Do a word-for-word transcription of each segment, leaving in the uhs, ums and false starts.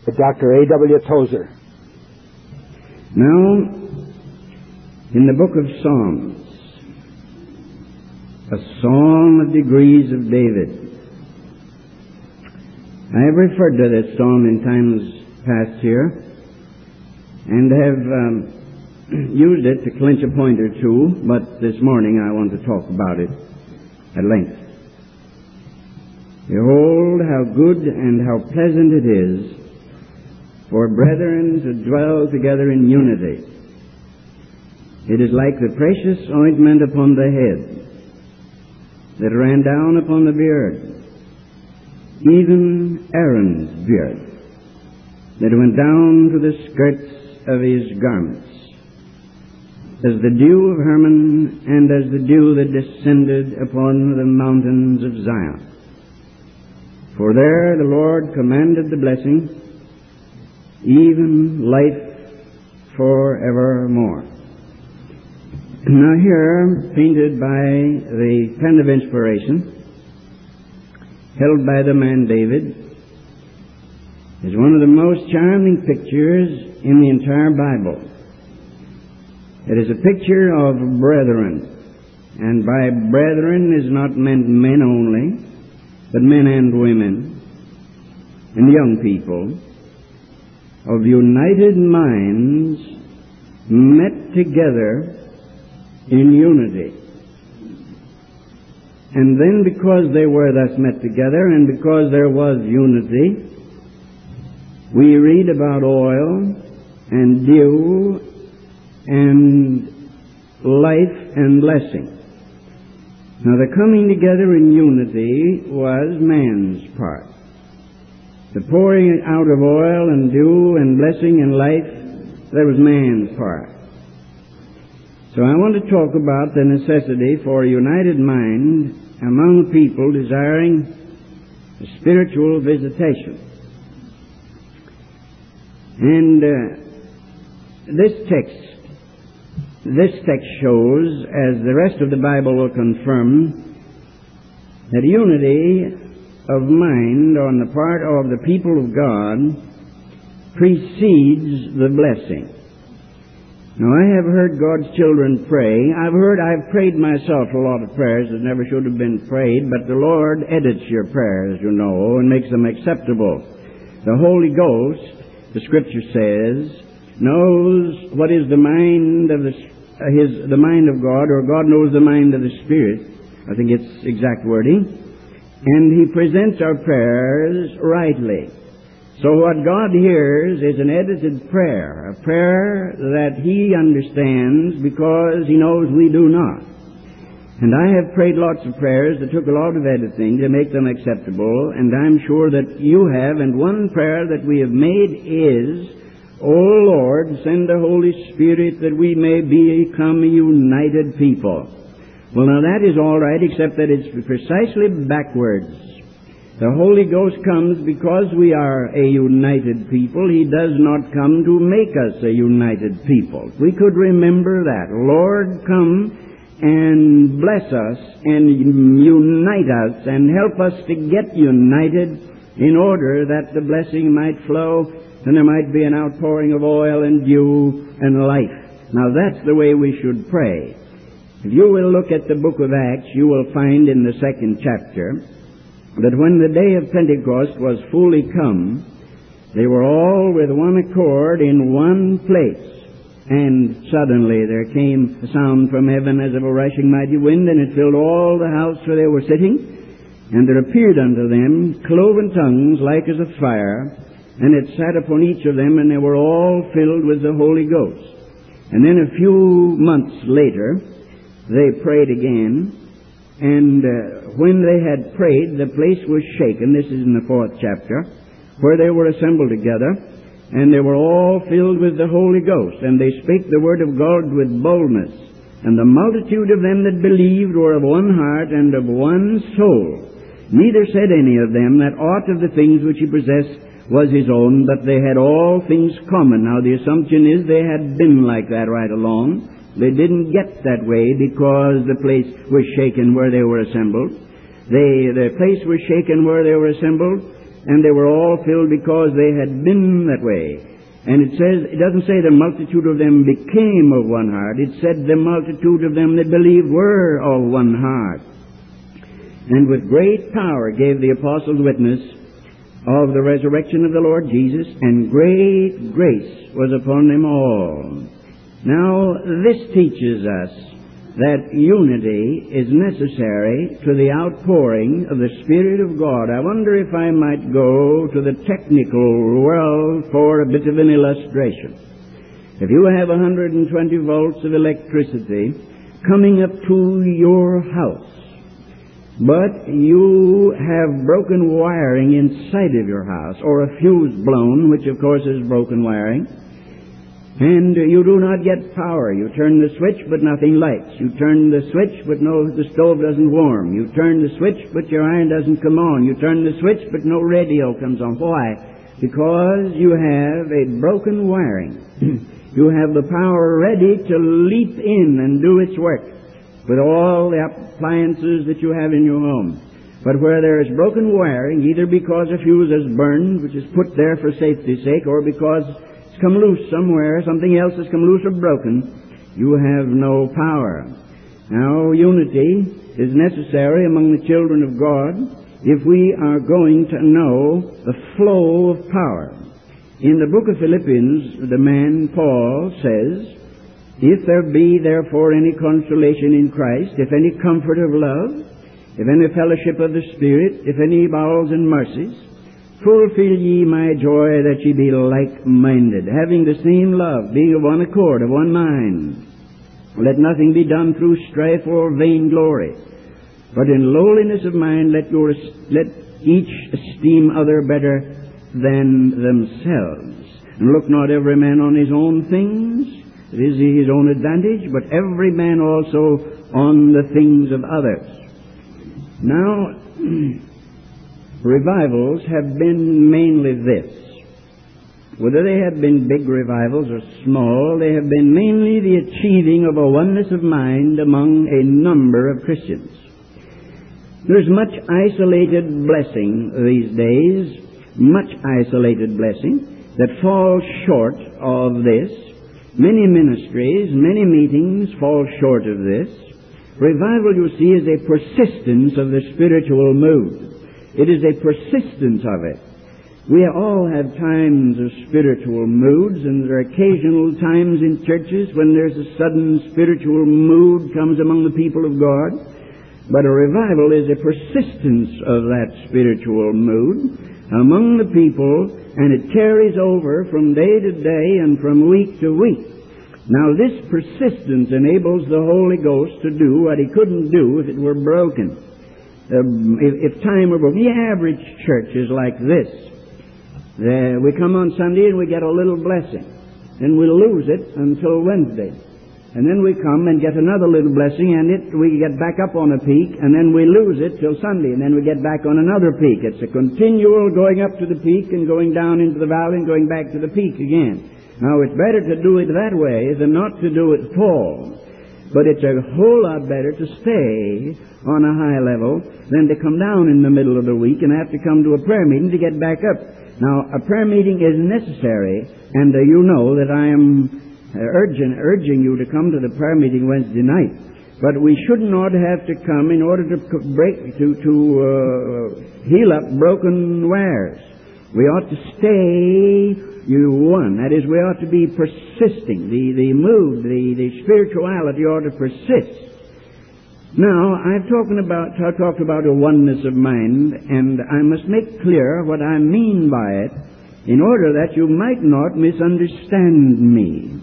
Doctor A W Tozer. Now, in the book of Psalms, a Psalm of Degrees of David. I have referred to this psalm in times past here, and have um, used it to clinch a point or two, but this morning I want to talk about it at length. Behold, how good and how pleasant it is for brethren to dwell together in unity. It is like the precious ointment upon the head that ran down upon the beard, even Aaron's beard, that went down to the skirts of his garments, as the dew of Hermon, and as the dew that descended upon the mountains of Zion. For there the Lord commanded the blessing, even life forevermore. Now here, painted by the pen of inspiration, held by the man David, is one of the most charming pictures in the entire Bible. It is a picture of brethren, and by brethren is not meant men only, but men and women and young people of united minds met together in unity. And then because they were thus met together and because there was unity, we read about oil and dew and life and blessing. Now the coming together in unity was man's part. The pouring out of oil and dew and blessing and life, that was man's part. So I want to talk about the necessity for a united mind among people desiring a spiritual visitation. And uh, this text, this text shows, as the rest of the Bible will confirm, that unity of mind on the part of the people of God precedes the blessing. Now, I have heard God's children pray. I've heard, I've prayed myself a lot of prayers that never should have been prayed, but the Lord edits your prayers, you know, and makes them acceptable. The Holy Ghost, the Scripture says, knows what is the mind of the, uh, his, the mind of God, or God knows the mind of the Spirit. I think it's exact wording. And He presents our prayers rightly. So what God hears is an edited prayer, a prayer that He understands because He knows we do not. And I have prayed lots of prayers that took a lot of editing to make them acceptable, and I'm sure that you have, and one prayer that we have made is, O Lord, send the Holy Spirit that we may become a united people. Well, now that is all right, except that it's precisely backwards. The Holy Ghost comes because we are a united people. He does not come to make us a united people. We could remember that. Lord, come and bless us and unite us and help us to get united in order that the blessing might flow and there might be an outpouring of oil and dew and life. Now that's the way we should pray. If you will look at the book of Acts, you will find in the second chapter that when the day of Pentecost was fully come, they were all with one accord in one place. And suddenly there came a sound from heaven as of a rushing mighty wind, and it filled all the house where they were sitting. And there appeared unto them cloven tongues like as of fire, and it sat upon each of them, and they were all filled with the Holy Ghost. And then a few months later, they prayed again, and uh, when they had prayed, the place was shaken. This is in the fourth chapter, where they were assembled together, and they were all filled with the Holy Ghost, and they spake the word of God with boldness. And the multitude of them that believed were of one heart and of one soul. Neither said any of them that aught of the things which he possessed was his own, but they had all things common. Now the assumption is they had been like that right along. They didn't get that way because the place was shaken where they were assembled. They, the place was shaken where they were assembled and they were all filled because they had been that way. And it says, it doesn't say the multitude of them became of one heart. It said the multitude of them that believed were of one heart. And with great power gave the apostles witness of the resurrection of the Lord Jesus, and great grace was upon them all. Now, this teaches us that unity is necessary to the outpouring of the Spirit of God. I wonder if I might go to the technical world for a bit of an illustration. If you have one hundred twenty volts of electricity coming up to your house, but you have broken wiring inside of your house, or a fuse blown, which of course is broken wiring, and you do not get power. You turn the switch, but nothing lights. You turn the switch, but no, the stove doesn't warm. You turn the switch, but your iron doesn't come on. You turn the switch, but no radio comes on. Why? Because you have a broken wiring. You have the power ready to leap in and do its work with all the appliances that you have in your home. But where there is broken wiring, either because a fuse is burned, which is put there for safety's sake, or because come loose somewhere, something else has come loose or broken, you have no power. Now, unity is necessary among the children of God if we are going to know the flow of power. In the book of Philippians, the man Paul says, if there be therefore any consolation in Christ, if any comfort of love, if any fellowship of the Spirit, if any bowels and mercies, fulfill ye my joy, that ye be like-minded, having the same love, being of one accord, of one mind. Let nothing be done through strife or vainglory, but in lowliness of mind let, your, let each esteem other better than themselves. And look not every man on his own things, that is his own advantage, but every man also on the things of others. Now, revivals have been mainly this. Whether they have been big revivals or small, they have been mainly the achieving of a oneness of mind among a number of Christians. There's much isolated blessing these days, much isolated blessing that falls short of this. Many ministries, many meetings fall short of this. Revival, you see, is a persistence of the spiritual mood. It is a persistence of it. We all have times of spiritual moods, and there are occasional times in churches when there's a sudden spiritual mood comes among the people of God. But a revival is a persistence of that spiritual mood among the people, and it carries over from day to day and from week to week. Now, this persistence enables the Holy Ghost to do what He couldn't do if it were broken. Uh, if, if time were broken. The average church is like this. Uh, we come on Sunday and we get a little blessing. Then we lose it until Wednesday. And then we come and get another little blessing, and it we get back up on a peak, and then we lose it till Sunday, and then we get back on another peak. It's a continual going up to the peak and going down into the valley and going back to the peak again. Now, it's better to do it that way than not to do it at all. But it's a whole lot better to stay on a high level than to come down in the middle of the week and have to come to a prayer meeting to get back up. Now, a prayer meeting is necessary, and uh, you know that I am uh, urging, urging you to come to the prayer meeting Wednesday night. But we should not have to come in order to break, to, to uh, heal up broken wares. We ought to stay you one. That is, we ought to be persisting. The, the mood, the, the spirituality ought to persist. Now, I've talked about, I've talked about a oneness of mind, and I must make clear what I mean by it in order that you might not misunderstand me.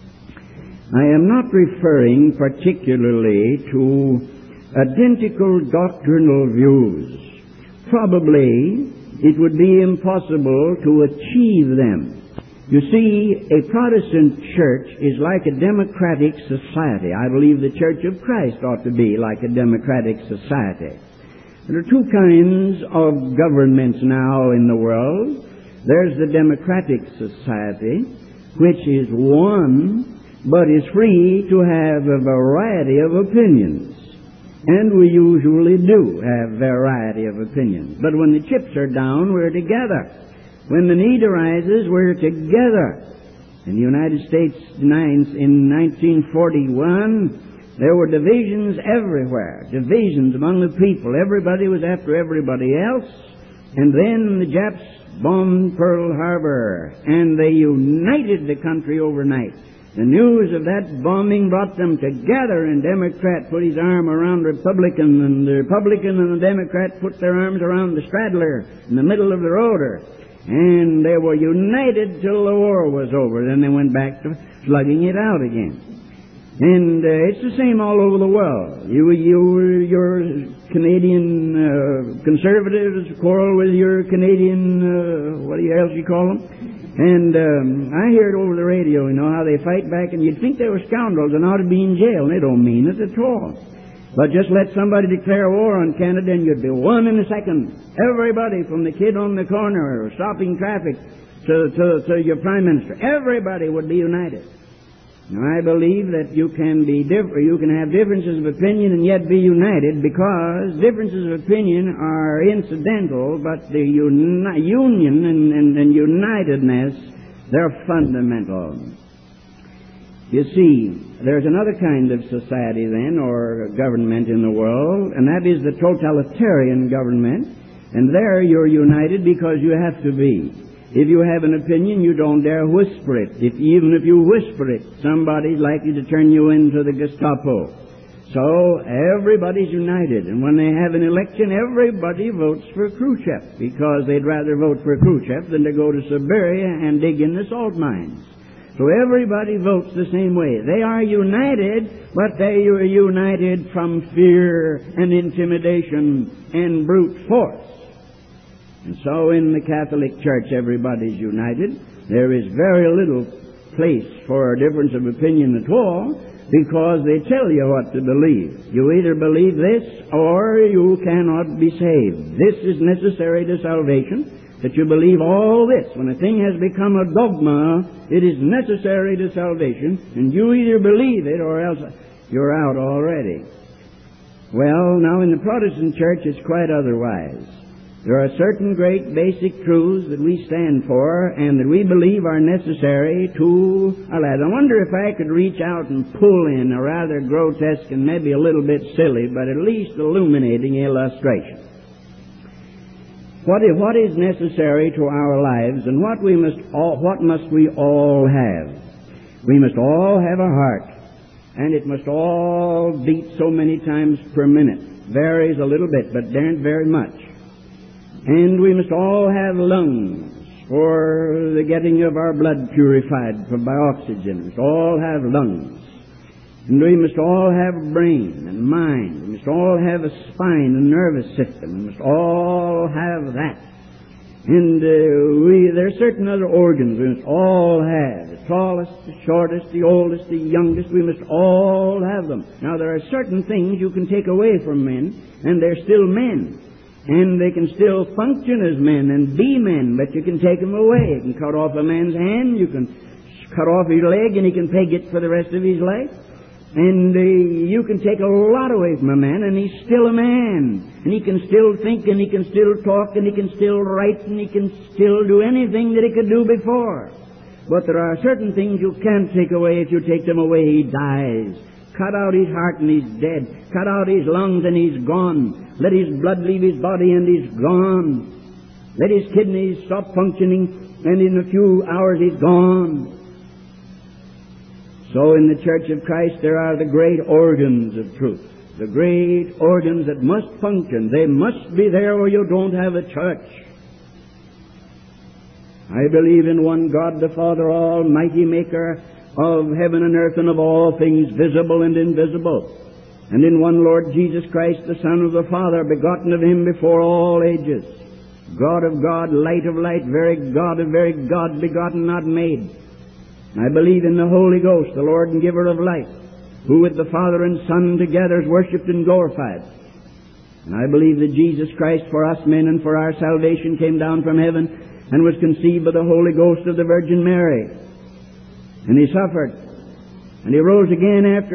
I am not referring particularly to identical doctrinal views. Probably it would be impossible to achieve them. You see, a Protestant church is like a democratic society. I believe the Church of Christ ought to be like a democratic society. There are two kinds of governments now in the world. There's the democratic society, which is one, but is free to have a variety of opinions. And we usually do have variety of opinions. But when the chips are down, we're together. When the need arises, we're together. In the United States in nineteen forty-one, there were divisions everywhere, divisions among the people. Everybody was after everybody else. And then the Japs bombed Pearl Harbor, and they united the country overnight. The news of that bombing brought them together, and Democrat put his arm around Republican, and the Republican and the Democrat put their arms around the straddler in the middle of the roader. And they were united till the war was over. Then they went back to slugging it out again. And uh, it's the same all over the world. You, you, your Canadian uh, conservatives quarrel with your Canadian, uh, what else you call them? And um, I hear it over the radio, you know, how they fight back, and you'd think they were scoundrels and ought to be in jail. And they don't mean it at all. But just let somebody declare war on Canada, and you'd be one in a second. Everybody, from the kid on the corner stopping traffic to, to, to your prime minister, everybody would be united. Now, I believe that you can be different, you can have differences of opinion and yet be united, because differences of opinion are incidental, but the uni- union and, and, and unitedness, they're fundamental. You see, there's another kind of society then, or government in the world, and that is the totalitarian government, and there you're united because you have to be. If you have an opinion, you don't dare whisper it. If, even if you whisper it, somebody's likely to turn you into the Gestapo. So everybody's united. And when they have an election, everybody votes for Khrushchev, because they'd rather vote for Khrushchev than to go to Siberia and dig in the salt mines. So everybody votes the same way. They are united, but they are united from fear and intimidation and brute force. And so in the Catholic Church, everybody's united. There is very little place for a difference of opinion at all, because they tell you what to believe. You either believe this or you cannot be saved. This is necessary to salvation, that you believe all this. When a thing has become a dogma, it is necessary to salvation, and you either believe it or else you're out already. Well, now in the Protestant Church, it's quite otherwise. There are certain great basic truths that we stand for and that we believe are necessary to our lives. I wonder if I could reach out and pull in a rather grotesque and maybe a little bit silly, but at least illuminating illustration. What is, what is necessary to our lives, and what we must all, what must we all have? We must all have a heart, and it must all beat so many times per minute. Varies a little bit, but daren't very much. And we must all have lungs for the getting of our blood purified by oxygen. We must all have lungs. And we must all have a brain and mind. We must all have a spine and nervous system. We must all have that. And uh, we, there are certain other organs we must all have. The tallest, the shortest, the oldest, the youngest, we must all have them. Now, there are certain things you can take away from men, and they're still men. And they can still function as men and be men, but you can take them away. You can cut off a man's hand, you can cut off his leg, and he can peg it for the rest of his life. And uh, you can take a lot away from a man, and he's still a man. And he can still think, and he can still talk, and he can still write, and he can still do anything that he could do before. But there are certain things you can't take away. If you take them away, he dies. Cut out his heart and he's dead. Cut out his lungs and he's gone. Let his blood leave his body and he's gone. Let his kidneys stop functioning and in a few hours he's gone. So in the Church of Christ there are the great organs of truth. The great organs that must function. They must be there or you don't have a church. I believe in one God the Father, Almighty, Maker of heaven and earth and of all things visible and invisible, and in one Lord Jesus Christ, the Son of the Father, begotten of Him before all ages, God of God, light of light, very God of very God, begotten, not made. I believe in the Holy Ghost, the Lord and giver of life, who with the Father and Son together is worshipped and glorified. And I believe that Jesus Christ for us men and for our salvation came down from heaven and was conceived by the Holy Ghost of the Virgin Mary. And He suffered. And He rose again after His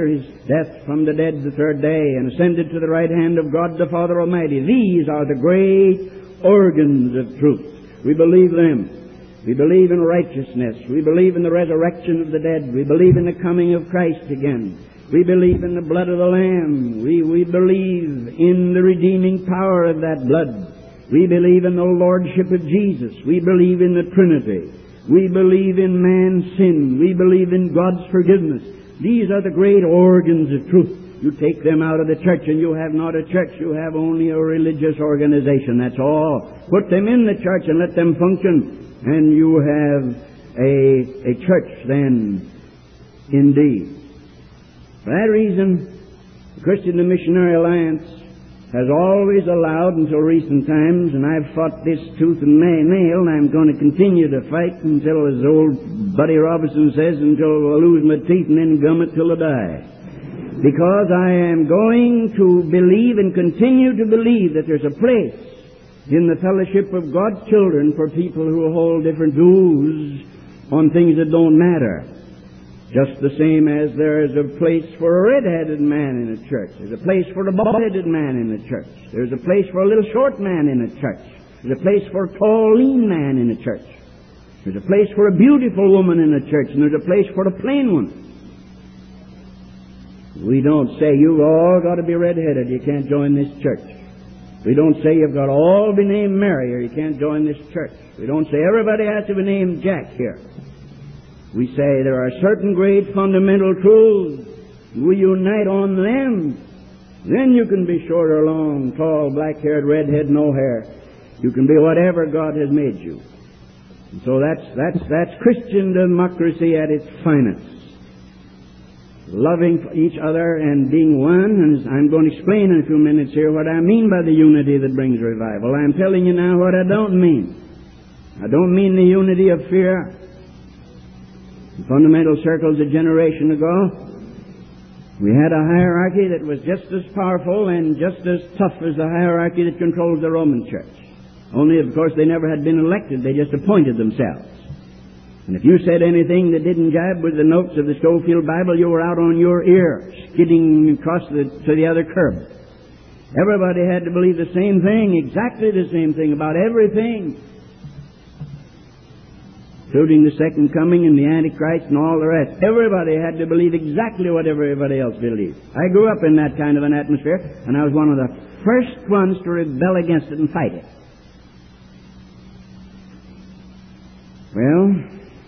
death from the dead the third day, and ascended to the right hand of God the Father Almighty. These are the great organs of truth. We believe them. We believe in righteousness. We believe in the resurrection of the dead. We believe in the coming of Christ again. We believe in the blood of the Lamb. We, we believe in the redeeming power of that blood. We believe in the Lordship of Jesus. We believe in the Trinity. We believe in man's sin. We believe in God's forgiveness. These are the great organs of truth. You take them out of the church and you have not a church. You have only a religious organization. That's all. Put them in the church and let them function, and you have a, a church then indeed. For that reason, the Christian and Missionary Alliance has always allowed until recent times, and I've fought this tooth and nail, and I'm going to continue to fight until, as old Buddy Robinson says, until I lose my teeth and then gum it till I die. Because I am going to believe and continue to believe that there's a place in the fellowship of God's children for people who hold different views on things that don't matter. Just the same as there is a place for a red-headed man in a church. There's a place for a bald-headed man in a church. There's a place for a little short man in a church. There's a place for a tall, lean man in a church. There's a place for a beautiful woman in a church, and there's a place for a plain one. We don't say you've all got to be red-headed, you can't join this church. We don't say you've got to all be named Mary or you can't join this church. We don't say everybody has to be named Jack here. We say there are certain great fundamental truths. We unite on them. Then you can be short or long, tall, black-haired, red-headed, no hair. You can be whatever God has made you. And so that's, that's, that's Christian democracy at its finest. Loving each other and being one, and I'm going to explain in a few minutes here what I mean by the unity that brings revival. I'm telling you now what I don't mean. I don't mean the unity of fear. In fundamental circles a generation ago, we had a hierarchy that was just as powerful and just as tough as the hierarchy that controls the Roman Church. Only, of course, they never had been elected. They just appointed themselves. And if you said anything that didn't jibe with the notes of the Schofield Bible, you were out on your ear, skidding across the, to the other curb. Everybody had to believe the same thing, exactly the same thing, about everything, including the second coming and the Antichrist and all the rest. Everybody had to believe exactly what everybody else believed. I grew up in that kind of an atmosphere, and I was one of the first ones to rebel against it and fight it. Well,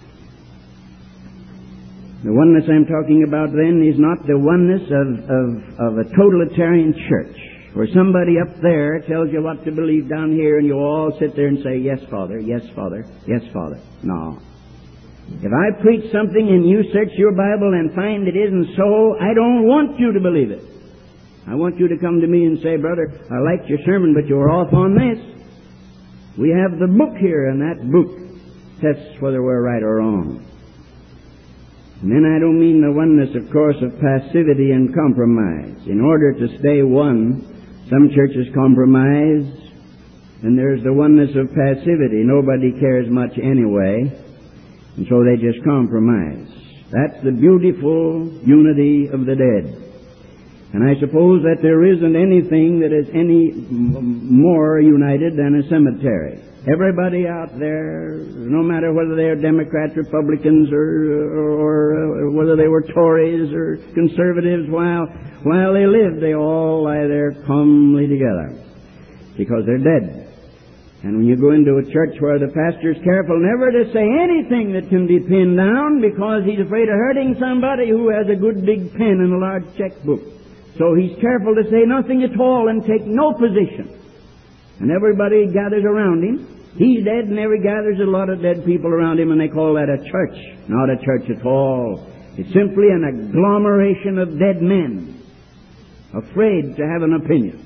the oneness I'm talking about then is not the oneness of, of, of a totalitarian church, where somebody up there tells you what to believe down here and you all sit there and say, yes, Father, yes, Father, yes, Father. No. If I preach something and you search your Bible and find it isn't so, I don't want you to believe it. I want you to come to me and say, brother, I liked your sermon, but you were off on this. We have the book here, and that book tests whether we're right or wrong. And then I don't mean the oneness, of course, of passivity and compromise. In order to stay one, some churches compromise, and there's the oneness of passivity. Nobody cares much anyway, and so they just compromise. That's the beautiful unity of the dead. And I suppose that there isn't anything that is any more united than a cemetery. Everybody out there, no matter whether they are Democrats, Republicans, or, or, or whether they were Tories or conservatives, while, while they live, they all lie there calmly together because they're dead. And when you go into a church where the pastor's careful never to say anything that can be pinned down because he's afraid of hurting somebody who has a good big pen and a large checkbook. So he's careful to say nothing at all and take no position. And everybody gathers around him. He's dead, and every gathers a lot of dead people around him, and they call that a church. Not a church at all. It's simply an agglomeration of dead men, afraid to have an opinion.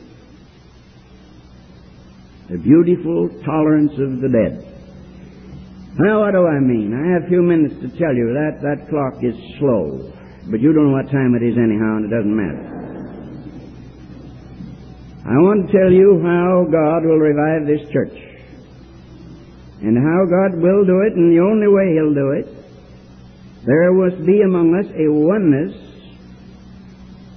The beautiful tolerance of the dead. Now, what do I mean? I have a few minutes to tell you that that clock is slow, but you don't know what time it is anyhow, and it doesn't matter. I want to tell you how God will revive this church. And how God will do it, and the only way He'll do it. There must be among us a oneness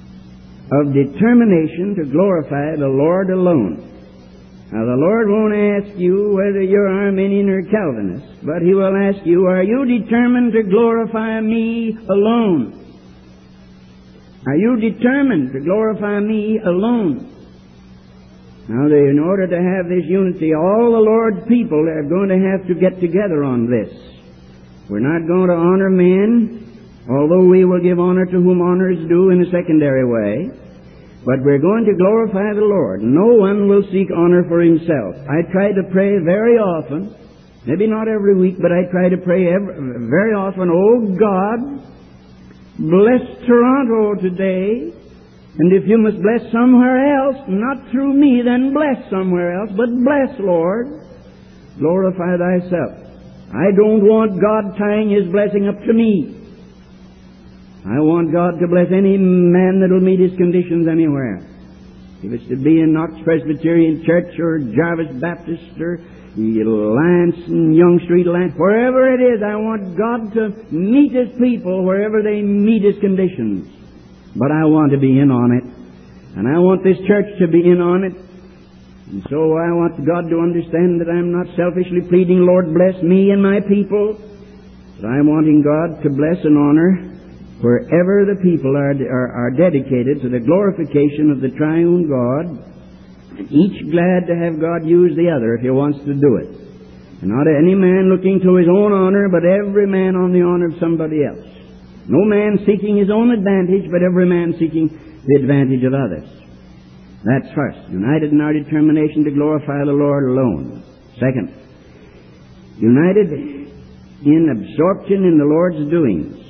of determination to glorify the Lord alone. Now, the Lord won't ask you whether you're Arminian or Calvinist, but He will ask you, are you determined to glorify Me alone? Are you determined to glorify Me alone? Now, they, in order to have this unity, all the Lord's people are going to have to get together on this. We're not going to honor men, although we will give honor to whom honor is due in a secondary way. But we're going to glorify the Lord. No one will seek honor for himself. I try to pray very often, maybe not every week, but I try to pray every, very often, oh God, bless Toronto today. And if you must bless somewhere else, not through me, then bless somewhere else, but bless, Lord. Glorify Thyself. I don't want God tying His blessing up to me. I want God to bless any man that will meet his conditions anywhere. If it's to be in Knox Presbyterian Church or Jarvis Baptist or Lance and Young Street Lance, wherever it is, I want God to meet His people wherever they meet His conditions. But I want to be in on it. And I want this church to be in on it. And so I want God to understand that I'm not selfishly pleading, Lord, bless me and my people. But I'm wanting God to bless and honor wherever the people are, are, are dedicated to the glorification of the triune God, and each glad to have God use the other if He wants to do it. And not any man looking to his own honor, but every man on the honor of somebody else. No man seeking his own advantage, but every man seeking the advantage of others. That's first. United in our determination to glorify the Lord alone. Second, united in absorption in the Lord's doings.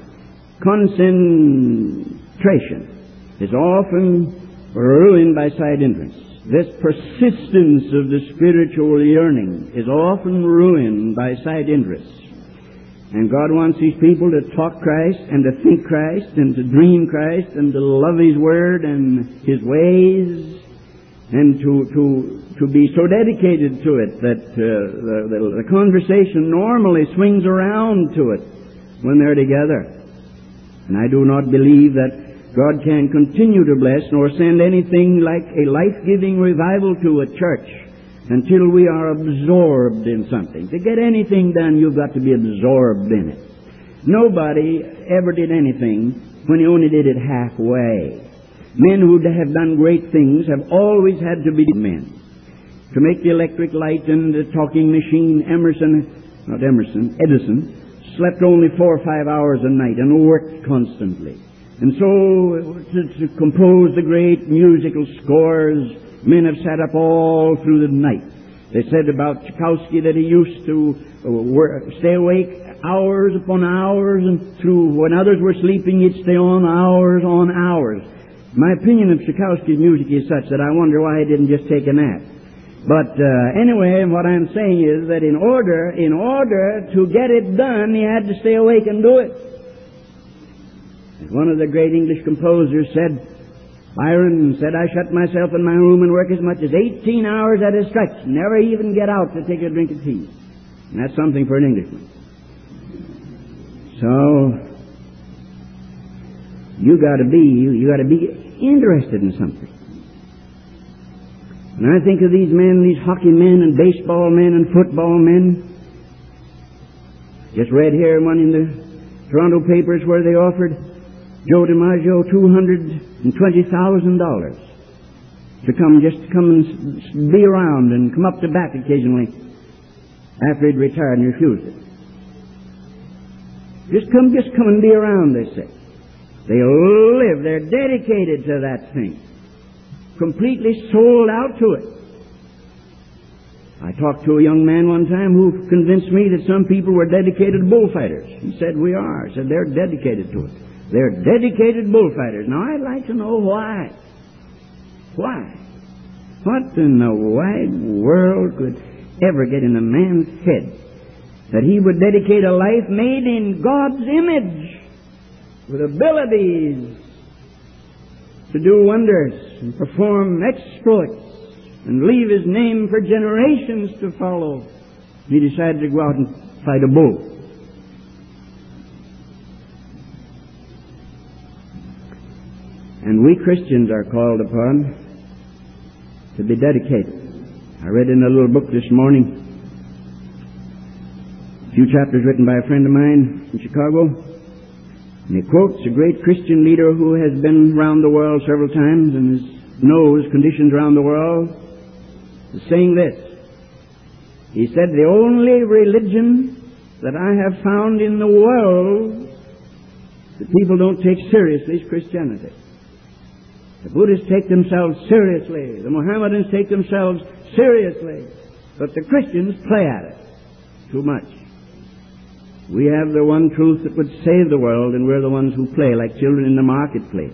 Concentration is often ruined by side interests. This persistence of the spiritual yearning is often ruined by side interests. And God wants His people to talk Christ and to think Christ and to dream Christ and to love His Word and His ways and to to to be so dedicated to it that uh, the, the, the conversation normally swings around to it when they're together. And I do not believe that God can continue to bless nor send anything like a life-giving revival to a church until we are absorbed in something. To get anything done, you've got to be absorbed in it. Nobody ever did anything when he only did it halfway. Men who have done great things have always had to be men. To make the electric light and the talking machine, Emerson, not Emerson, Edison, slept only four or five hours a night and worked constantly. And so, to, to compose the great musical scores, men have sat up all through the night. They said about Tchaikovsky that he used to work, stay awake hours upon hours, and through when others were sleeping, he'd stay on hours on hours. My opinion of Tchaikovsky's music is such that I wonder why he didn't just take a nap. But uh, anyway, what I'm saying is that in order, in order to get it done, he had to stay awake and do it. As one of the great English composers said, Byron said, I shut myself in my room and work as much as eighteen hours at a stretch, never even get out to take a drink of tea. And that's something for an Englishman. So, you got to be, you, you got to be interested in something. And I think of these men, these hockey men and baseball men and football men. Just read here one in the Toronto papers where they offered Joe DiMaggio two hundred twenty thousand dollars to come, just to come and be around and come up to bat occasionally after he'd retired, and refused it. Just come, just come and be around, they say. They live, they're dedicated to that thing. Completely sold out to it. I talked to a young man one time who convinced me that some people were dedicated bullfighters. He said, we are. He said, they're dedicated to it. They're dedicated bullfighters. Now, I'd like to know why. Why? What in the wide world could ever get in a man's head that he would dedicate a life made in God's image with abilities to do wonders and perform exploits and leave His name for generations to follow? He decided to go out and fight a bull. And we Christians are called upon to be dedicated. I read in a little book this morning a few chapters written by a friend of mine in Chicago, and he quotes a great Christian leader who has been around the world several times and knows conditions around the world, saying this. He said, "The only religion that I have found in the world that people don't take seriously is Christianity. The Buddhists take themselves seriously. The Mohammedans take themselves seriously. But the Christians play at it too much. We have the one truth that would save the world, and we're the ones who play like children in the marketplace.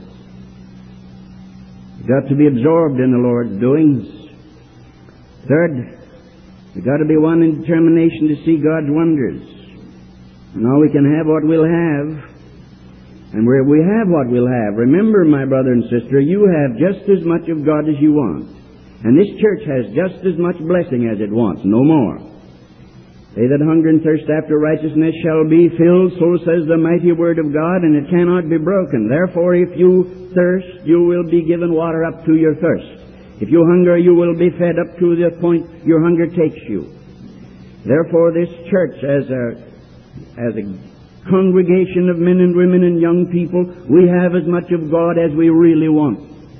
We've got to be absorbed in the Lord's doings. Third, we've got to be one in determination to see God's wonders. Now we can have what we'll have, and where we have what we'll have. Remember, my brother and sister, you have just as much of God as you want. And this church has just as much blessing as it wants, no more. They that hunger and thirst after righteousness shall be filled, so says the mighty word of God, and it cannot be broken. Therefore, if you thirst, you will be given water up to your thirst. If you hunger, you will be fed up to the point your hunger takes you. Therefore, this church, as a, as a congregation of men and women and young people, we have as much of God as we really want.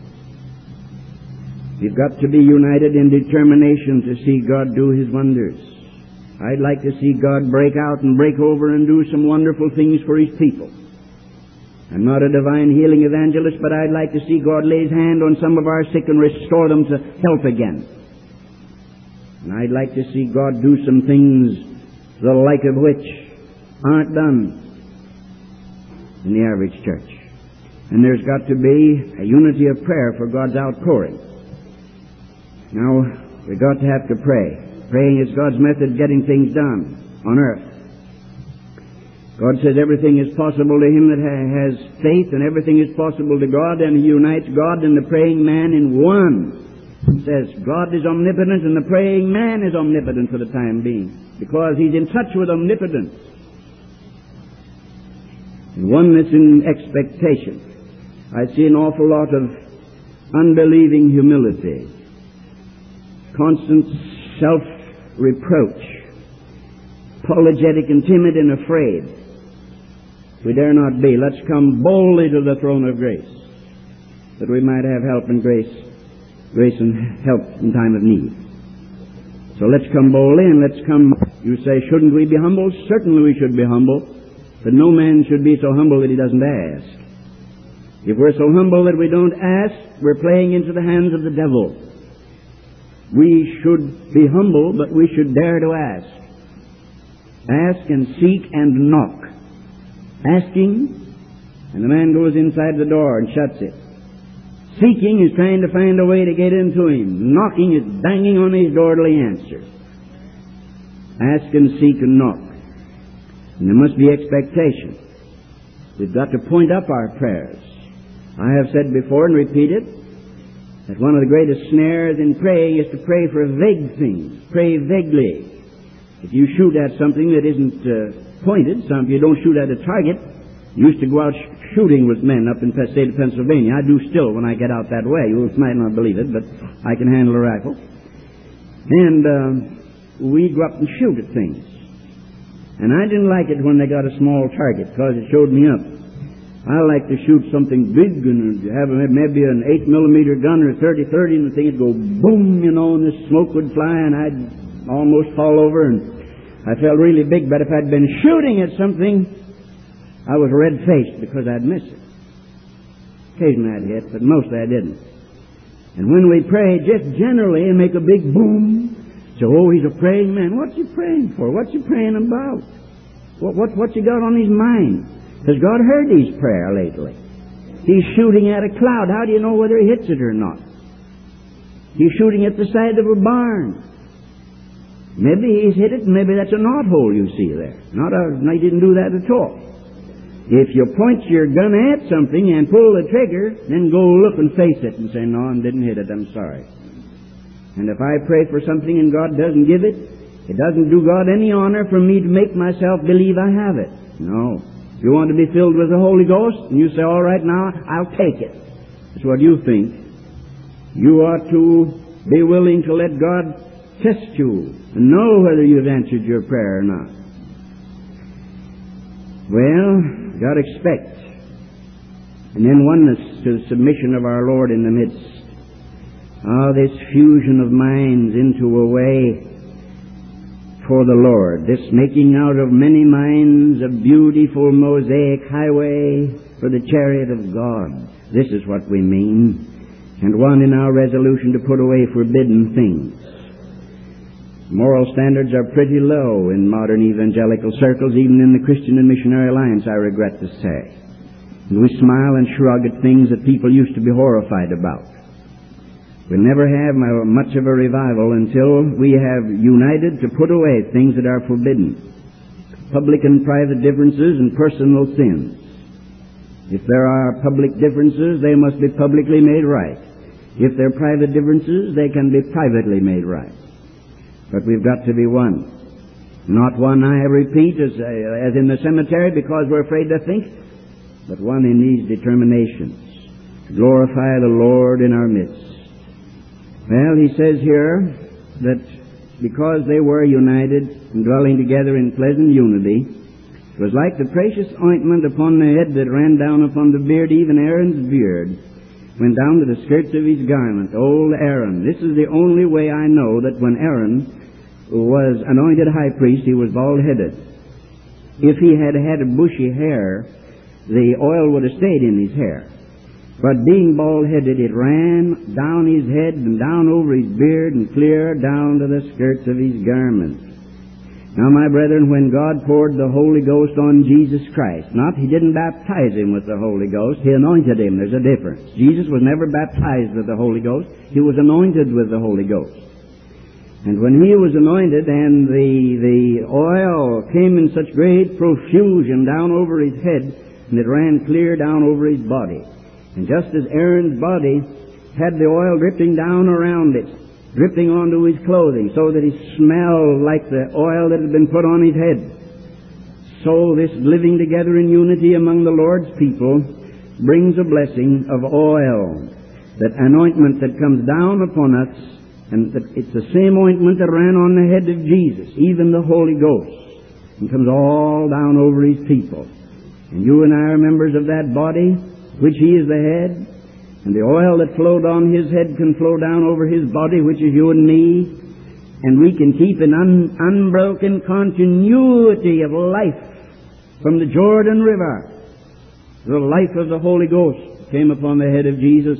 We've got to be united in determination to see God do His wonders. I'd like to see God break out and break over and do some wonderful things for His people. I'm not a divine healing evangelist, but I'd like to see God lay His hand on some of our sick and restore them to health again. And I'd like to see God do some things the like of which aren't done in the average church. And there's got to be a unity of prayer for God's outpouring. Now, we've got to have to pray. Praying is God's method of getting things done on earth. God says everything is possible to him that ha- has faith, and everything is possible to God, and He unites God and the praying man in one. He says God is omnipotent and the praying man is omnipotent for the time being, because he's in touch with omnipotence. And oneness in expectation. I see an awful lot of unbelieving humility, constant self-reproach, apologetic and timid and afraid. We dare not be. Let's come boldly to the throne of grace, that we might have help and grace, grace and help in time of need. So let's come boldly, and let's come. You say, shouldn't we be humble? Certainly we should be humble, but no man should be so humble that he doesn't ask. If we're so humble that we don't ask, we're playing into the hands of the devil. We should be humble, but we should dare to ask. Ask and seek and knock. Asking, and the man goes inside the door and shuts it. Seeking is trying to find a way to get into him. Knocking is banging on his door till he answers. Ask and seek and knock. And there must be expectation. We've got to point up our prayers. I have said before and repeat it, that one of the greatest snares in praying is to pray for vague things. Pray vaguely. If you shoot at something that isn't uh, pointed, some, if you don't shoot at a target, you used to go out sh- shooting with men up in the state of Pennsylvania. I do still when I get out that way. You might not believe it, but I can handle a rifle. And uh, we'd go up and shoot at things. And I didn't like it when they got a small target, because it showed me up. I like to shoot something big and have maybe an eight millimeter gun or thirty thirty, and the thing would go boom, you know, and the smoke would fly, and I'd almost fall over, and I felt really big. But if I'd been shooting at something, I was red-faced because I'd miss it. Occasionally I'd hit, but mostly I didn't. And when we pray, just generally make a big boom. So, oh, he's a praying man. What's he praying for? What's he praying about? What, what, what's he got on his mind? Has God heard his prayer lately? He's shooting at a cloud. How do you know whether he hits it or not? He's shooting at the side of a barn. Maybe he's hit it, and maybe that's a knothole you see there. Not a, no, he didn't do that at all. If you point your gun at something and pull the trigger, then go look and face it and say, no, I didn't hit it, I'm sorry. And if I pray for something and God doesn't give it, it doesn't do God any honor for me to make myself believe I have it. No. If you want to be filled with the Holy Ghost, and you say, all right, now, I'll take it. That's what you think. You ought to be willing to let God test you and know whether you've answered your prayer or not. Well, God expects. And then oneness to the submission of our Lord in the midst. Ah, this fusion of minds into a way for the Lord. This making out of many minds a beautiful mosaic highway for the chariot of God. This is what we mean. And one in our resolution to put away forbidden things. Moral standards are pretty low in modern evangelical circles, even in the Christian and Missionary Alliance, I regret to say. And we smile and shrug at things that people used to be horrified about. We'll never have much of a revival until we have united to put away things that are forbidden. Public and private differences and personal sins. If there are public differences, they must be publicly made right. If there are private differences, they can be privately made right. But we've got to be one. Not one, I repeat, as, uh, as in the cemetery because we're afraid to think, but one in these determinations. To glorify the Lord in our midst. Well, he says here that because they were united and dwelling together in pleasant unity, it was like the precious ointment upon the head that ran down upon the beard, even Aaron's beard, went down to the skirts of his garment. Old Aaron. This is the only way I know that when Aaron was anointed high priest, he was bald-headed. If he had had a bushy hair, the oil would have stayed in his hair. But being bald-headed, it ran down his head and down over his beard and clear down to the skirts of his garment. Now, my brethren, when God poured the Holy Ghost on Jesus Christ, not, he didn't baptize him with the Holy Ghost, he anointed him. There's a difference. Jesus was never baptized with the Holy Ghost. He was anointed with the Holy Ghost. And when he was anointed and the, the oil came in such great profusion down over his head, and it ran clear down over his body. And just as Aaron's body had the oil dripping down around it, dripping onto his clothing, so that he smelled like the oil that had been put on his head, so this living together in unity among the Lord's people brings a blessing of oil, that anointment that comes down upon us, and that it's the same ointment that ran on the head of Jesus, even the Holy Ghost, and comes all down over his people. And you and I are members of that body, which he is the head, and the oil that flowed on his head can flow down over his body, which is you and me, and we can keep an un- unbroken continuity of life from the Jordan River. The life of the Holy Ghost came upon the head of Jesus,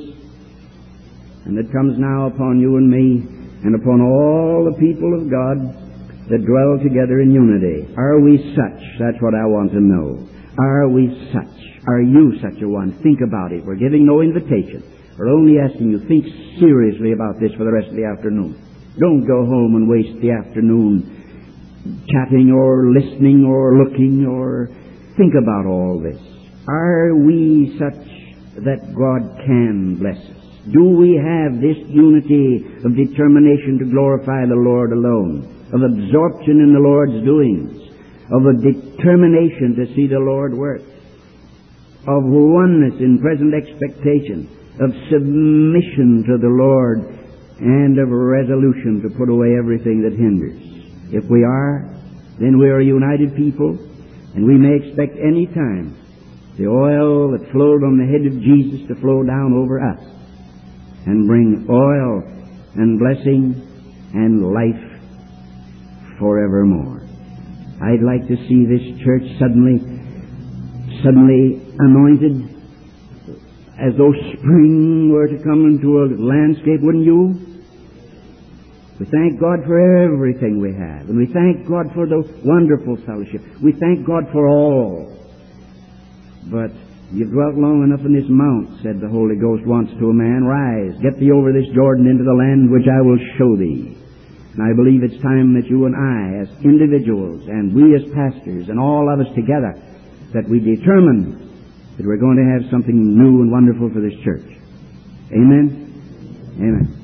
and it comes now upon you and me, and upon all the people of God that dwell together in unity. Are we such? That's what I want to know. Are we such? Are you such a one? Think about it. We're giving no invitation. We're only asking you, think seriously about this for the rest of the afternoon. Don't go home and waste the afternoon chatting or listening or looking or think about all this. Are we such that God can bless us? Do we have this unity of determination to glorify the Lord alone, of absorption in the Lord's doings, of a determination to see the Lord work, of oneness in present expectation, of submission to the Lord, and of resolution to put away everything that hinders? If we are, then we are a united people, and we may expect any time the oil that flowed on the head of Jesus to flow down over us and bring oil and blessing and life forevermore. I'd like to see this church suddenly, suddenly anointed, as though spring were to come into a landscape, wouldn't you? We thank God for everything we have, and we thank God for the wonderful fellowship. We thank God for all. But you've dwelt long enough in this mount, said the Holy Ghost once to a man. Rise, get thee over this Jordan into the land which I will show thee. And I believe it's time that you and I, as individuals, and we as pastors, and all of us together, that we determine that we're going to have something new and wonderful for this church. Amen? Amen.